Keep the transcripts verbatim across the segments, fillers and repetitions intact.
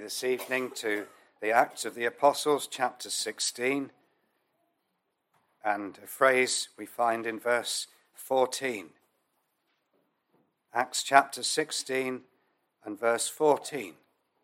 this evening to the Acts of the Apostles, chapter sixteen, and a phrase we find in verse fourteen. Acts chapter sixteen and verse fourteen.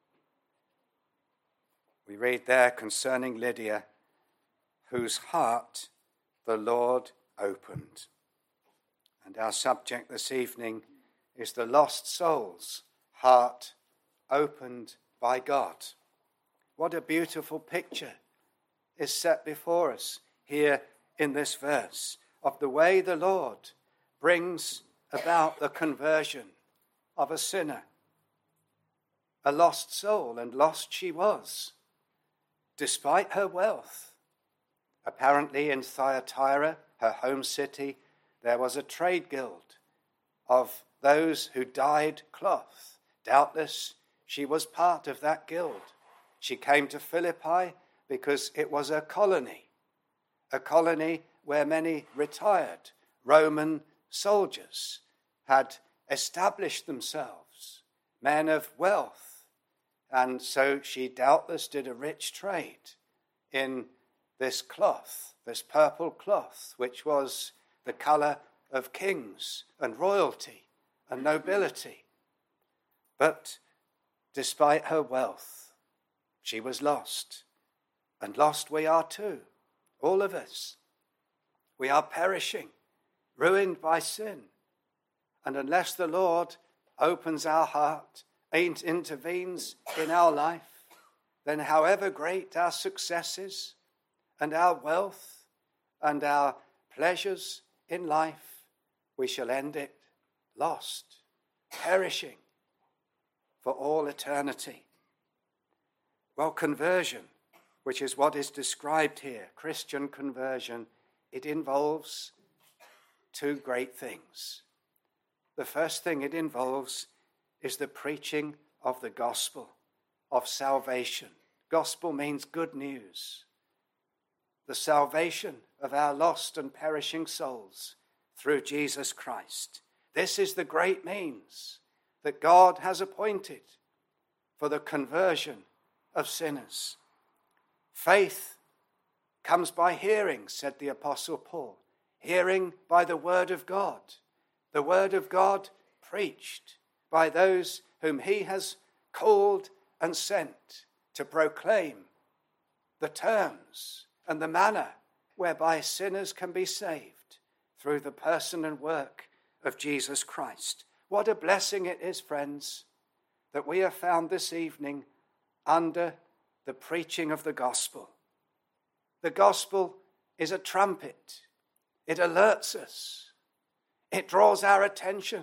We read there concerning Lydia, whose heart the Lord opened. And our subject this evening is the lost soul's heart opened by God. What a beautiful picture is set before us here in this verse of the way the Lord brings about the conversion of a sinner, a lost soul, and lost she was, despite her wealth. Apparently in Thyatira, her home city, there was a trade guild of those who dyed cloth. Doubtless she was part of that guild. She came to Philippi because it was a colony, a colony where many retired Roman soldiers had established themselves, men of wealth. And so she doubtless did a rich trade in this cloth, this purple cloth, which was the colour of kings and royalty and nobility. But despite her wealth, she was lost. And lost we are too, all of us. We are perishing, ruined by sin. And unless the Lord opens our heart and intervenes in our life, then however great our successes and our wealth and our pleasures in life, we shall end it lost, perishing for all eternity. Well, conversion, which is what is described here, Christian conversion, it involves two great things. The first thing it involves is the preaching of the gospel of salvation. Gospel means good news. The salvation of our lost and perishing souls through Jesus Christ. This is the great means that God has appointed for the conversion of sinners. Faith comes by hearing, said the Apostle Paul. Hearing by the word of God. The word of God preached by those whom he has called and sent to proclaim the terms and the manner whereby sinners can be saved through the person and work of Jesus Christ. What a blessing it is, friends, that we are found this evening under the preaching of the gospel. The gospel is a trumpet. It alerts us. It draws our attention.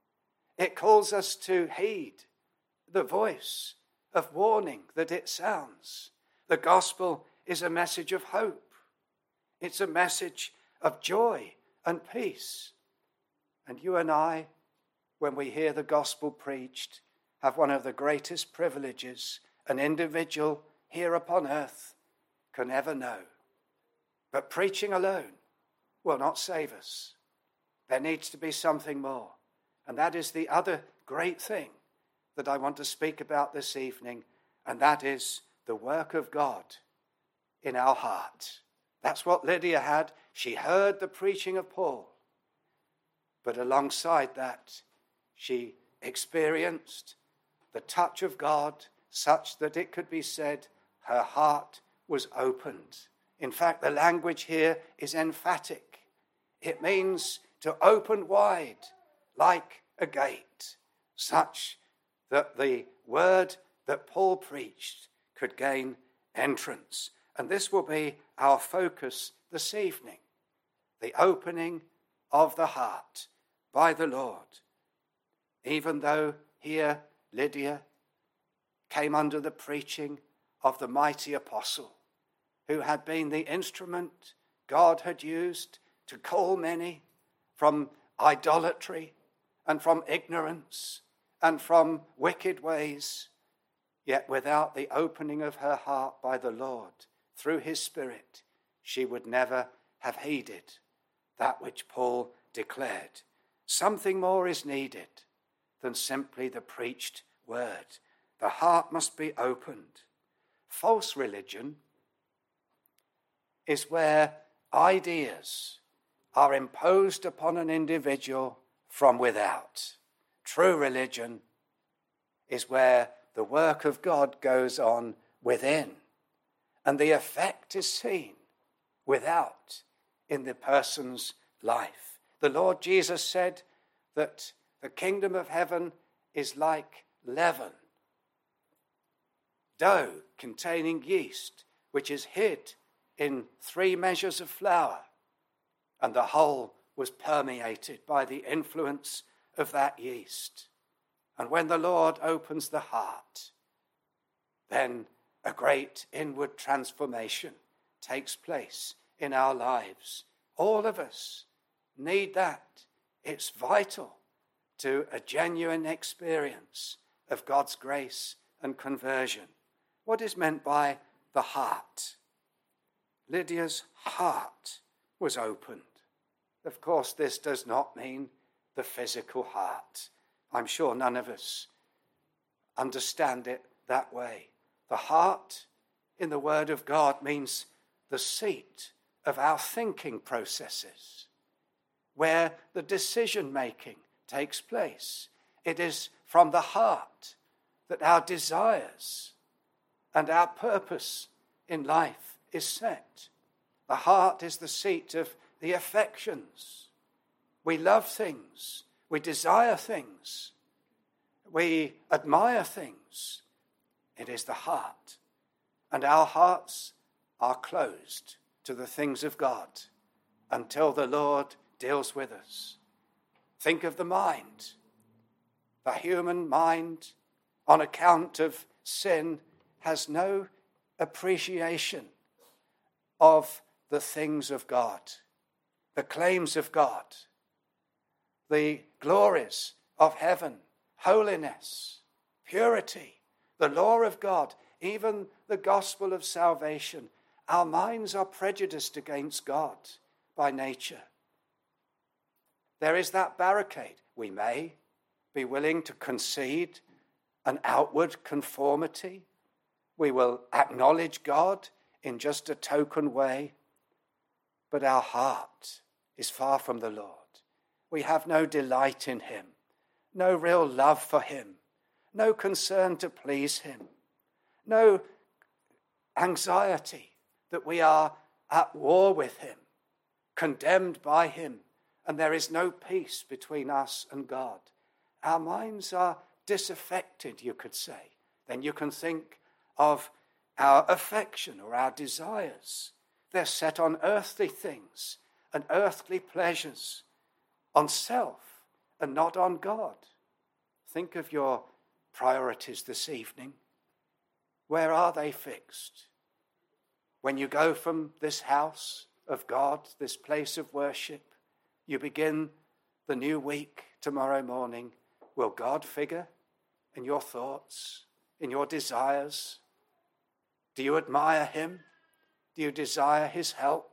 It calls us to heed the voice of warning that it sounds. The gospel is a message of hope. It's a message of joy and peace. And you and I, when we hear the gospel preached, have one of the greatest privileges an individual here upon earth can ever know. But preaching alone will not save us. There needs to be something more. And that is the other great thing that I want to speak about this evening, and that is the work of God in our heart. That's what Lydia had. She heard the preaching of Paul. But alongside that, she experienced the touch of God such that it could be said her heart was opened. In fact, the language here is emphatic. It means to open wide like a gate, such that the word that Paul preached could gain entrance. And this will be our focus this evening, the opening of the heart by the Lord. Even though here Lydia came under the preaching of the mighty apostle, who had been the instrument God had used to call many from idolatry and from ignorance and from wicked ways, yet without the opening of her heart by the Lord through his Spirit, she would never have heeded that which Paul declared. Something more is needed than simply the preached word. The heart must be opened. False religion is where ideas are imposed upon an individual from without. True religion is where the work of God goes on within, and the effect is seen without in the person's life. The Lord Jesus said that the kingdom of heaven is like leaven, dough containing yeast, which is hid in three measures of flour, and the whole was permeated by the influence of that yeast. And when the Lord opens the heart, then a great inward transformation takes place in our lives. All of us need that. It's vital to a genuine experience of God's grace and conversion. What is meant by the heart? Lydia's heart was opened. Of course, this does not mean the physical heart. I'm sure none of us understand it that way. The heart in the Word of God means the seat of our thinking processes, where the decision-making takes place. It is from the heart that our desires and our purpose in life is set. The heart is the seat of the affections. We love things. We desire things. We admire things. It is the heart. And our hearts are closed to the things of God until the Lord deals with us. Think of the mind. The human mind, on account of sin, has no appreciation of the things of God, the claims of God, the glories of heaven, holiness, purity, the law of God, even the gospel of salvation. Our minds are prejudiced against God by nature. There is that barricade. We may be willing to concede an outward conformity. We will acknowledge God in just a token way, but our heart is far from the Lord. We have no delight in him, no real love for him, no concern to please him, no anxiety that we are at war with him, condemned by him, and there is no peace between us and God. Our minds are disaffected, you could say. Then you can think of our affection or our desires. They're set on earthly things and earthly pleasures, on self and not on God. Think of your priorities this evening. Where are they fixed? When you go from this house of God, this place of worship, you begin the new week tomorrow morning. Will God figure in your thoughts, in your desires? Do you admire him? Do you desire his help?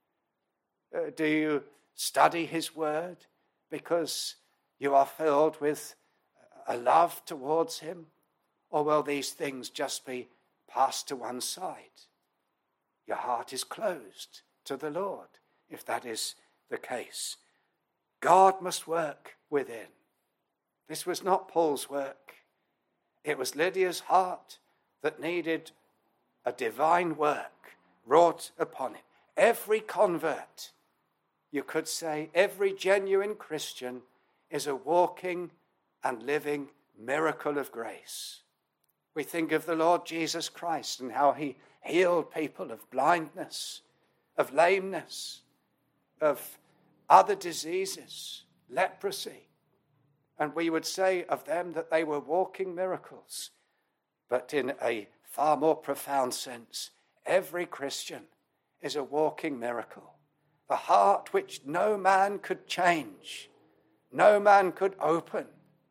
Uh, do you study his word because you are filled with a love towards him? Or will these things just be passed to one side? Your heart is closed to the Lord, if that is the case. God must work within. This was not Paul's work. It was Lydia's heart that needed a divine work wrought upon it. Every convert, you could say, every genuine Christian is a walking and living miracle of grace. We think of the Lord Jesus Christ and how he healed people of blindness, of lameness, of other diseases, leprosy. And we would say of them that they were walking miracles. But in a far more profound sense, every Christian is a walking miracle. The heart which no man could change, no man could open,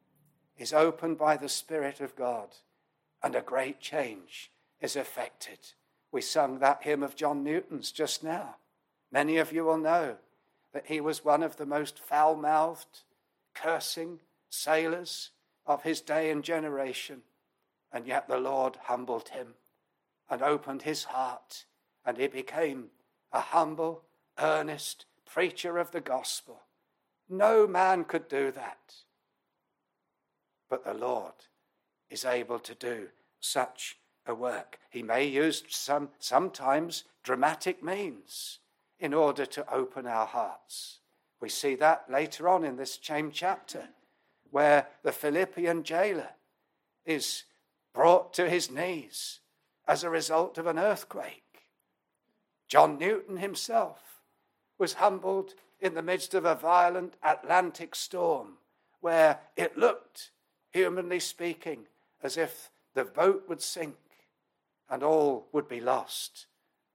is opened by the Spirit of God, and a great change is effected. We sung that hymn of John Newton's just now. Many of you will know that he was one of the most foul-mouthed, cursing sailors of his day and generation. And yet the Lord humbled him and opened his heart, and he became a humble, earnest preacher of the gospel. No man could do that. But the Lord is able to do such a work. He may use some sometimes dramatic means in order to open our hearts. We see that later on in this same chapter, where the Philippian jailer is brought to his knees as a result of an earthquake. John Newton himself was humbled in the midst of a violent Atlantic storm, where it looked, humanly speaking, as if the boat would sink and all would be lost.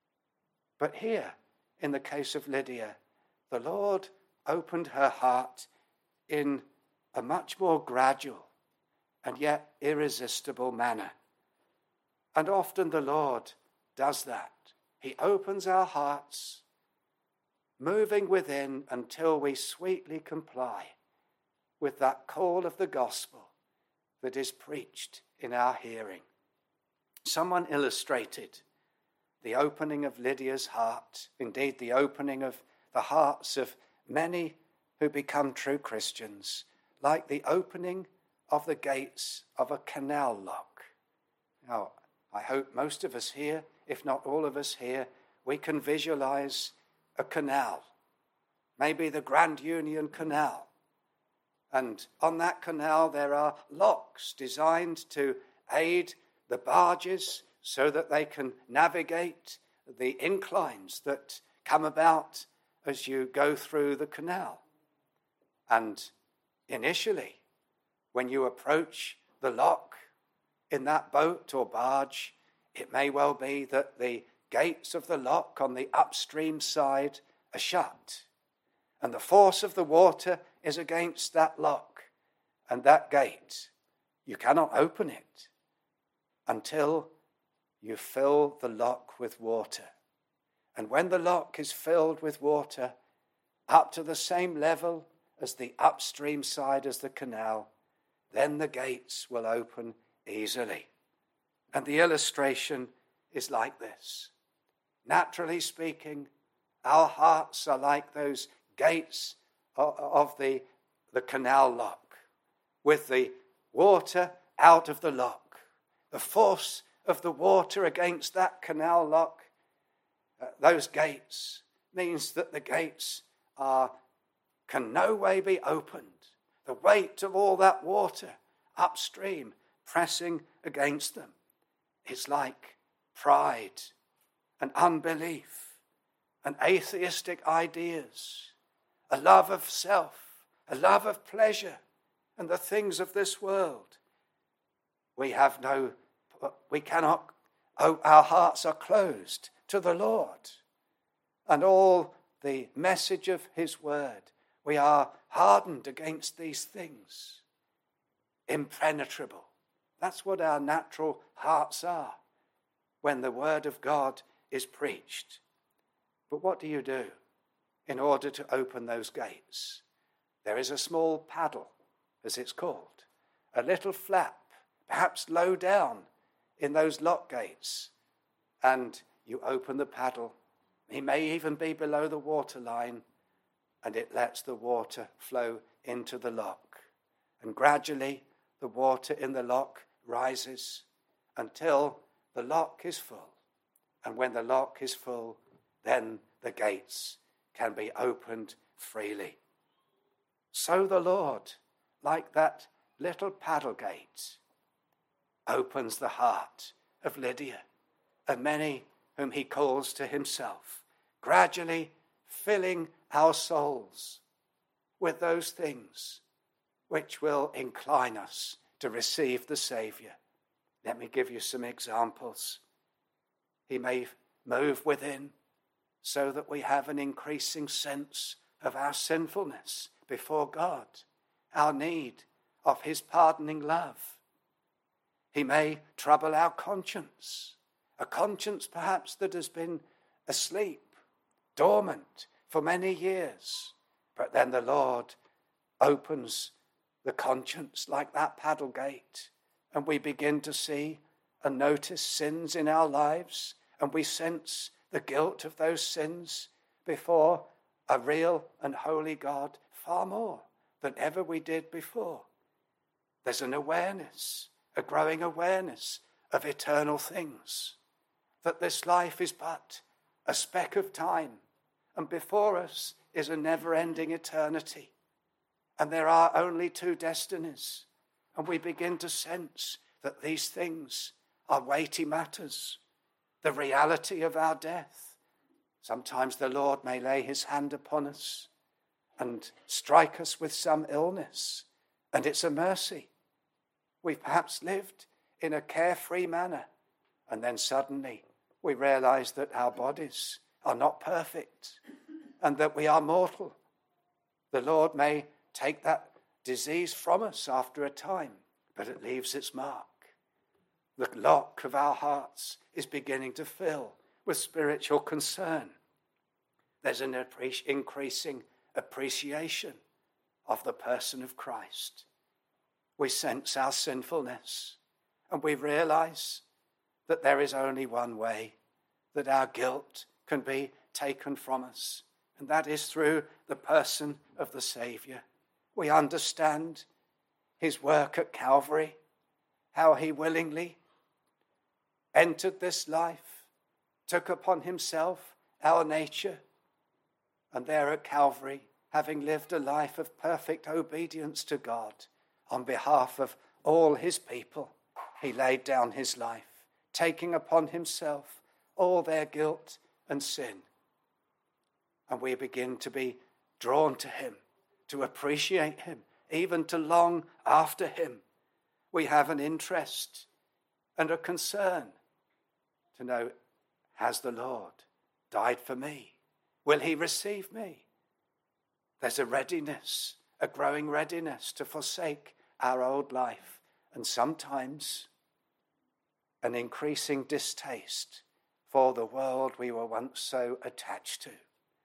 But here, in the case of Lydia, the Lord opened her heart in a much more gradual and yet irresistible manner. And often the Lord does that. He opens our hearts, moving within until we sweetly comply with that call of the gospel that is preached in our hearing. Someone illustrated the opening of Lydia's heart, indeed the opening of the hearts of many who become true Christians, like the opening of the gates of a canal lock. Now, I hope most of us here, if not all of us here, we can visualize a canal, maybe the Grand Union Canal. And on that canal there are locks designed to aid the barges so that they can navigate the inclines that come about as you go through the canal. And initially, when you approach the lock in that boat or barge, it may well be that the gates of the lock on the upstream side are shut, and the force of the water is against that lock and that gate. You cannot open it until you fill the lock with water. And when the lock is filled with water up to the same level as the upstream side as the canal, then the gates will open easily. And the illustration is like this. Naturally speaking, our hearts are like those gates of the, the canal lock, with the water out of the lock. The force of the water against that canal lock, uh, those gates, means that the gates are can no way be opened. The weight of all that water upstream pressing against them. It's like pride and unbelief and atheistic ideas, a love of self, a love of pleasure and the things of this world. We have no, we cannot, oh, our hearts are closed to the Lord and all the message of his word. We are hardened against these things, impenetrable. That's what our natural hearts are when the word of God is preached. But what do you do in order to open those gates? There is a small paddle, as it's called, a little flap, perhaps low down in those lock gates, and you open the paddle. It may even be below the water line, and it lets the water flow into the lock. And gradually the water in the lock rises until the lock is full. And when the lock is full, then the gates can be opened freely. So the Lord, like that little paddle gate, opens the heart of Lydia and many whom he calls to himself, gradually filling our souls with those things which will incline us to receive the Saviour. Let me give you some examples. He may move within so that we have an increasing sense of our sinfulness before God, our need of his pardoning love. He may trouble our conscience, a conscience perhaps that has been asleep, dormant for many years. But then the Lord opens the conscience like that paddle gate and we begin to see and notice sins in our lives, and we sense the guilt of those sins before a real and holy God far more than ever we did before. There's an awareness, a growing awareness of eternal things, that this life is but a speck of time, and before us is a never-ending eternity, and there are only two destinies, and we begin to sense that these things are weighty matters, the reality of our death. Sometimes the Lord may lay his hand upon us and strike us with some illness, and it's a mercy. We've perhaps lived in a carefree manner, and then suddenly we realize that our bodies are not perfect and that we are mortal. The Lord may take that disease from us after a time, but it leaves its mark. The lock of our hearts is beginning to fill with spiritual concern. There's an appreci- increasing appreciation of the person of Christ. We sense our sinfulness, and we realize that there is only one way that our guilt can be taken from us, and that is through the person of the Saviour. We understand his work at Calvary, how he willingly entered this life, took upon himself our nature, and there at Calvary, having lived a life of perfect obedience to God on behalf of all his people, he laid down his life, taking upon himself all their guilt and sin. And we begin to be drawn to him, to appreciate him, even to long after him. We have an interest and a concern to know, has the Lord died for me? Will he receive me? There's a readiness, a growing readiness to forsake our old life, and sometimes an increasing distaste for the world we were once so attached to.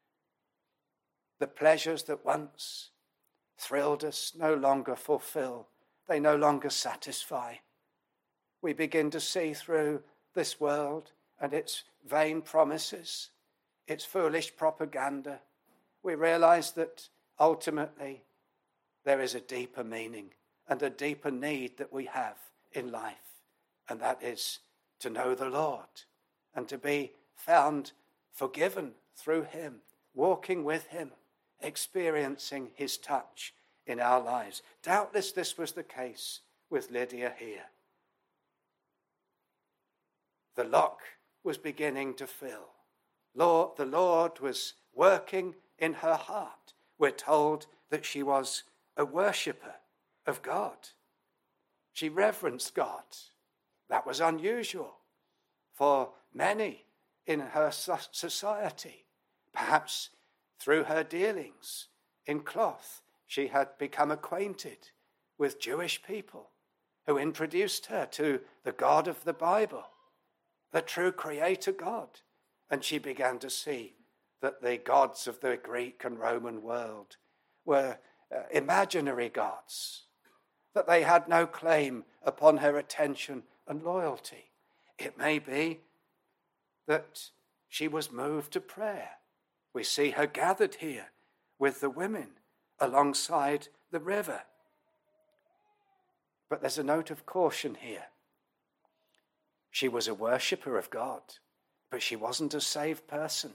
The pleasures that once thrilled us no longer fulfill, they no longer satisfy. We begin to see through this world and its vain promises, its foolish propaganda. We realize that ultimately there is a deeper meaning and a deeper need that we have in life, and that is to know the Lord and to be found forgiven through him, walking with him, experiencing his touch in our lives. Doubtless this was the case with Lydia here. The lock was beginning to fill. Lord, the Lord was working in her heart. We're told that she was a worshipper of God. She reverenced God. That was unusual for many in her society. Perhaps through her dealings in cloth, she had become acquainted with Jewish people who introduced her to the God of the Bible, the true creator God. And she began to see that the gods of the Greek and Roman world were uh, imaginary gods, that they had no claim upon her attention and loyalty. It may be that she was moved to prayer. We see her gathered here with the women alongside the river. But there's a note of caution here. She was a worshipper of God, but she wasn't a saved person.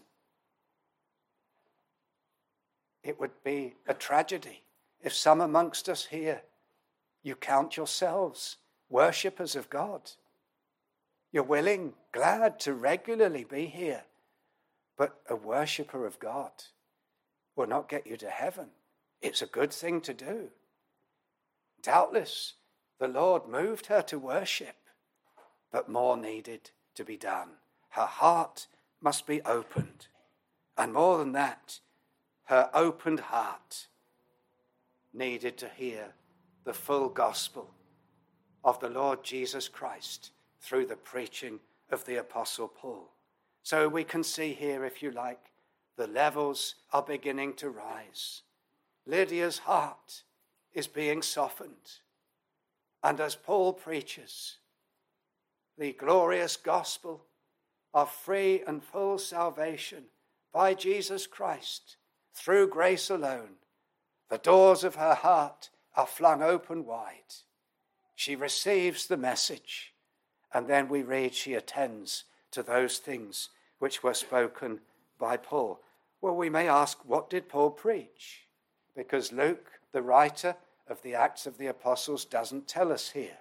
It would be a tragedy if some amongst us here, you count yourselves worshippers of God. You're willing, glad to regularly be here, but a worshipper of God will not get you to heaven. It's a good thing to do. Doubtless, the Lord moved her to worship, but more needed to be done. Her heart must be opened. And more than that, her opened heart needed to hear the full gospel of the Lord Jesus Christ through the preaching of the Apostle Paul. So we can see here, if you like, the levels are beginning to rise. Lydia's heart is being softened. And as Paul preaches the glorious gospel of free and full salvation by Jesus Christ through grace alone, the doors of her heart are flung open wide. She receives the message, and then we read she attends to those things which were spoken by Paul. Well, we may ask, what did Paul preach? Because Luke, the writer of the Acts of the Apostles, doesn't tell us here.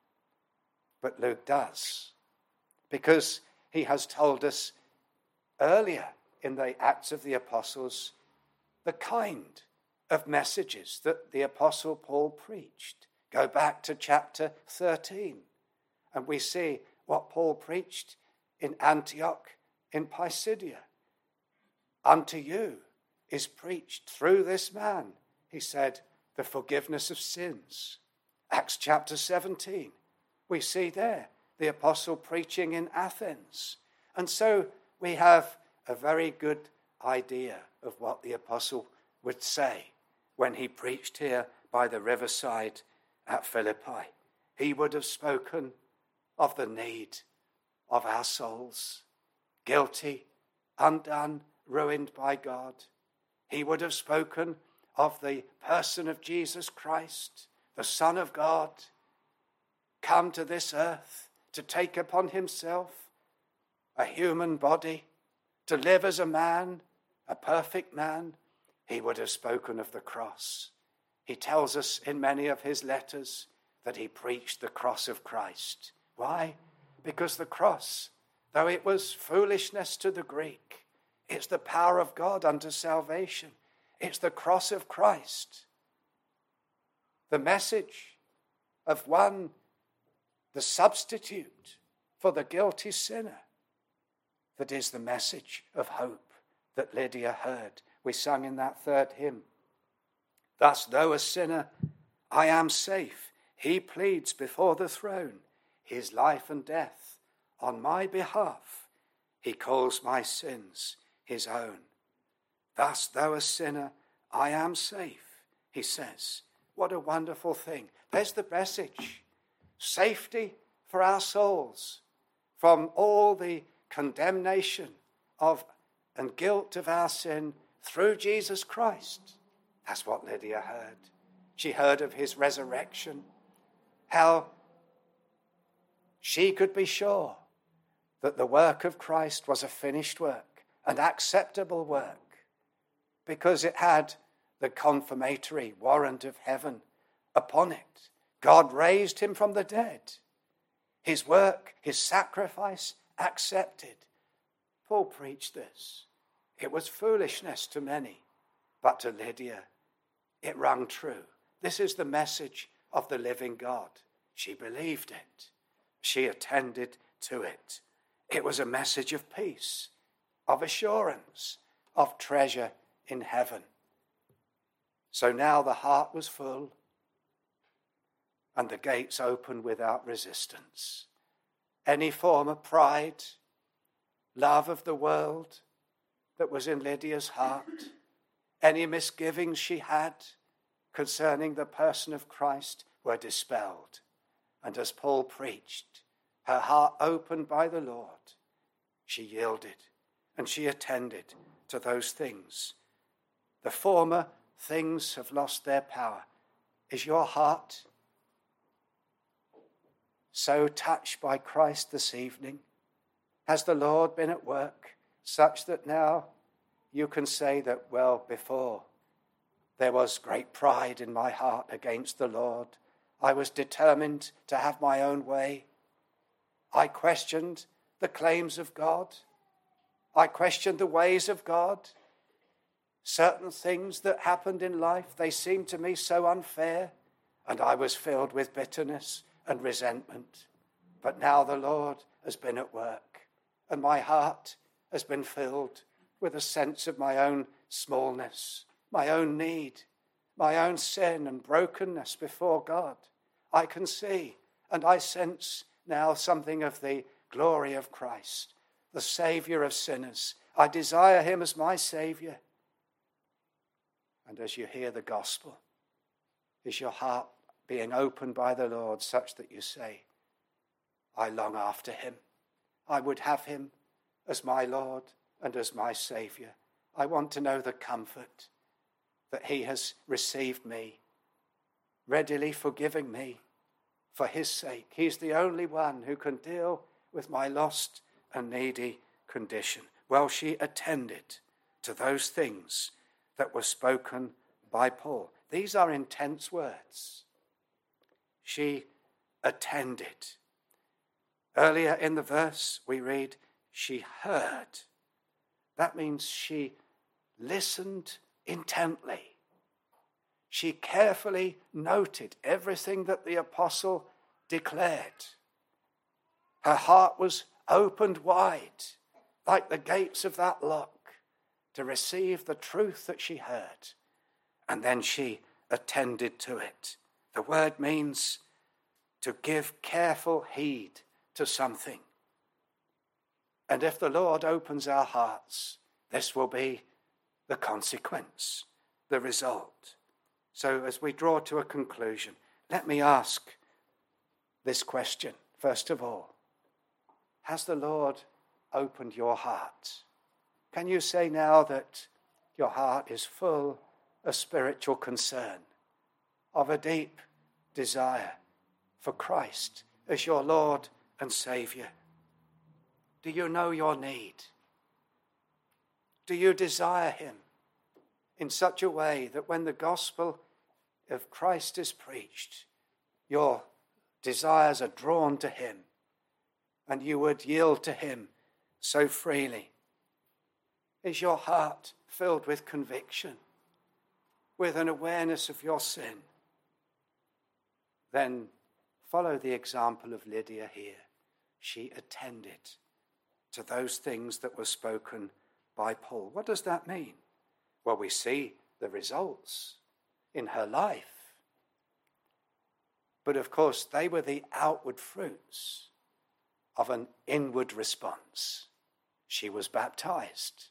But Luke does, because he has told us earlier in the Acts of the Apostles the kind of messages that the Apostle Paul preached. Go back to chapter thirteen, and we see what Paul preached in Antioch in Pisidia. Unto you is preached through this man, he said, the forgiveness of sins. Acts chapter seventeen, we see there the apostle preaching in Athens. And so we have a very good idea of what the apostle would say when he preached here by the riverside at Philippi. He would have spoken of the need of our souls, guilty, undone, ruined by God. He would have spoken of the person of Jesus Christ, the Son of God, come to this earth to take upon himself a human body, to live as a man, a perfect man. He would have spoken of the cross. He tells us in many of his letters that he preached the cross of Christ. Why? Because the cross, though it was foolishness to the Greek, it's the power of God unto salvation. It's the cross of Christ. The message of one, the substitute for the guilty sinner, that is the message of hope that Lydia heard. We sung in that third hymn. Thus, though a sinner, I am safe. He pleads before the throne his life and death on my behalf. He calls my sins his own. Thus, though a sinner, I am safe, he says. What a wonderful thing. There's the message. Safety for our souls from all the condemnation of and guilt of our sin through Jesus Christ. That's what Lydia heard. She heard of his resurrection, how she could be sure that the work of Christ was a finished work, an acceptable work, because it had the confirmatory warrant of heaven upon it. God raised him from the dead. His work, his sacrifice, accepted. Paul preached this. It was foolishness to many, but to Lydia, it rang true. This is the message of the living God. She believed it. She attended to it. It was a message of peace, of assurance, of treasure in heaven. So now the heart was full, and the gates opened without resistance. Any form of pride, love of the world that was in Lydia's heart, any misgivings she had concerning the person of Christ were dispelled. And as Paul preached, her heart opened by the Lord, she yielded and she attended to those things. The former things have lost their power. Is your heart so touched by Christ this evening? Has the Lord been at work such that now you can say that, well, before there was great pride in my heart against the Lord. I was determined to have my own way. I questioned the claims of God. I questioned the ways of God. Certain things that happened in life, they seemed to me so unfair, and I was filled with bitterness and resentment. But now the Lord has been at work, and my heart has been filled with a sense of my own smallness, my own need, my own sin and brokenness before God. I can see and I sense now something of the glory of Christ, the Saviour of sinners. I desire him as my Saviour. And as you hear the gospel, is your heart being opened by the Lord such that you say, I long after him. I would have him as my Lord and as my Saviour. I want to know the comfort that he has received me, readily forgiving me for his sake. He's the only one who can deal with my lost and needy condition. Well, she attended to those things that were spoken by Paul. These are intense words. She attended. Earlier in the verse, we read, she heard. That means she listened intently. She carefully noted everything that the apostle declared. Her heart was opened wide, like the gates of that lock, to receive the truth that she heard. And then she attended to it. The word means to give careful heed to something. And if the Lord opens our hearts, this will be the consequence, the result. So as we draw to a conclusion, let me ask this question. First of all, has the Lord opened your heart? Can you say now that your heart is full of spiritual concern, of a deep desire for Christ as your Lord and Saviour? Do you know your need? Do you desire him in such a way that when the gospel of Christ is preached, your desires are drawn to him and you would yield to him so freely? Is your heart filled with conviction, with an awareness of your sin? Then follow the example of Lydia here. She attended to those things that were spoken by Paul. What does that mean? Well, we see the results in her life. But of course, they were the outward fruits of an inward response. She was baptized.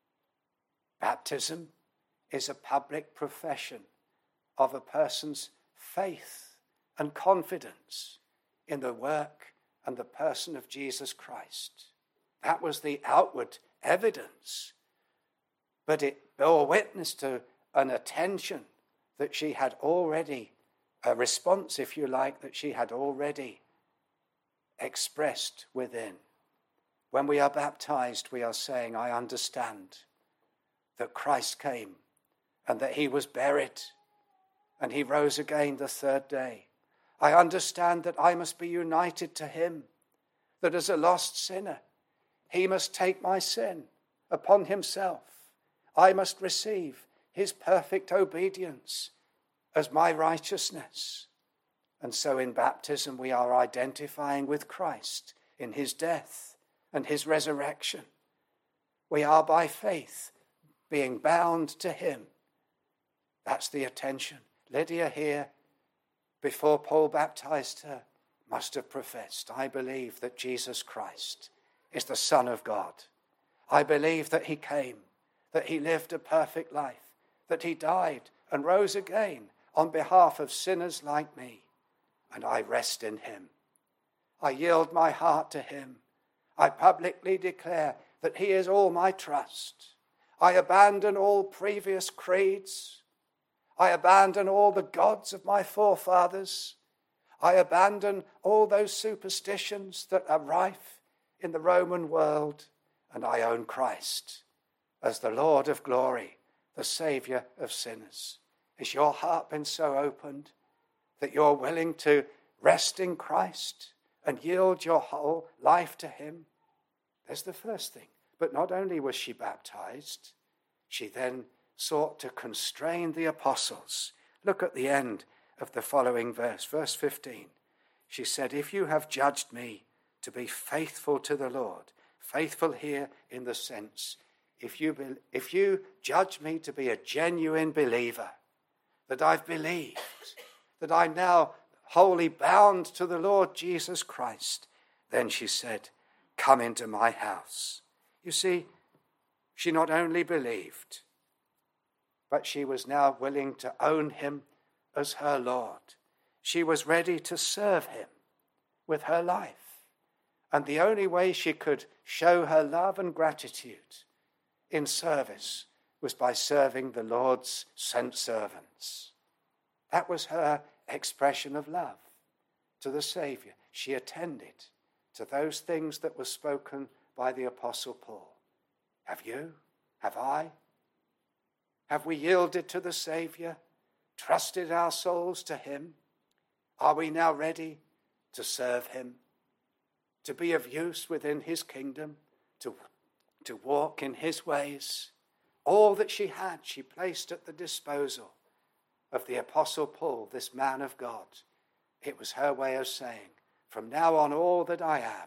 Baptism is a public profession of a person's faith and confidence in the work and the person of Jesus Christ. That was the outward evidence. But it bore witness to an attention that she had already, a response, if you like, that she had already expressed within. When we are baptized, we are saying, I understand that Christ came and that he was buried and he rose again the third day. I understand that I must be united to him, that as a lost sinner, he must take my sin upon himself. I must receive his perfect obedience as my righteousness. And so in baptism we are identifying with Christ in his death and his resurrection. We are by faith being bound to him. That's the attention. Lydia here, before Paul baptized her, must have professed, I believe that Jesus Christ is the Son of God. I believe that he came, that he lived a perfect life, that he died and rose again on behalf of sinners like me, and I rest in him. I yield my heart to him. I publicly declare that he is all my trust. I abandon all previous creeds. I abandon all the gods of my forefathers. I abandon all those superstitions that are rife in the Roman world, and I own Christ as the Lord of glory, the Saviour of sinners. Has your heart been so opened that you're willing to rest in Christ and yield your whole life to him? There's the first thing. But not only was she baptized, she then sought to constrain the apostles. Look at the end of the following verse, verse fifteen. She said, if you have judged me to be faithful to the Lord, faithful here in the sense, if you, be, if you judge me to be a genuine believer, that I've believed, that I'm now wholly bound to the Lord Jesus Christ, then she said, come into my house. You see, she not only believed, but she was now willing to own him as her Lord. she was ready to serve him with her life. And the only way she could show her love and gratitude in service was by serving the Lord's sent servants. That was her expression of love to the Saviour. She attended to those things that were spoken by the Apostle Paul. Have you? Have I? Have we yielded to the Saviour, trusted our souls to him? Are we now ready to serve him, to be of use within his kingdom, to, to walk in his ways? All that she had, she placed at the disposal of the Apostle Paul, this man of God. It was her way of saying, from now on, all that I am,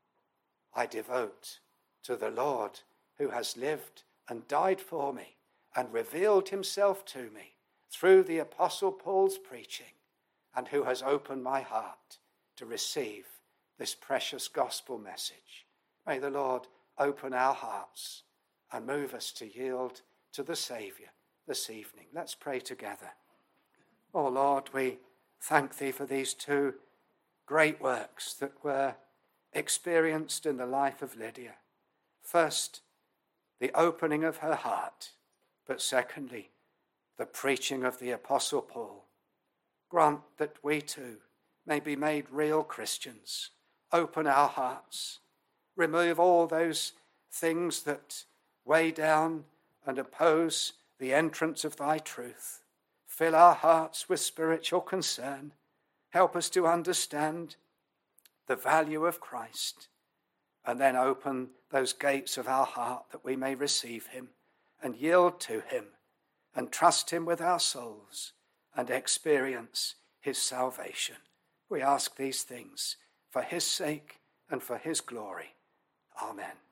I devote to the Lord who has lived and died for me and revealed himself to me through the Apostle Paul's preaching, and who has opened my heart to receive this precious gospel message. May the Lord open our hearts and move us to yield to the Saviour this evening. Let's pray together. Oh Lord, we thank thee for these two great works that were experienced in the life of Lydia. First, the opening of her heart, but secondly, the preaching of the Apostle Paul. Grant that we too may be made real Christians. Open our hearts. Remove all those things that weigh down and oppose the entrance of thy truth. Fill our hearts with spiritual concern. Help us to understand the value of Christ, and then open those gates of our heart that we may receive him and yield to him and trust him with our souls and experience his salvation. We ask these things for his sake and for his glory. Amen.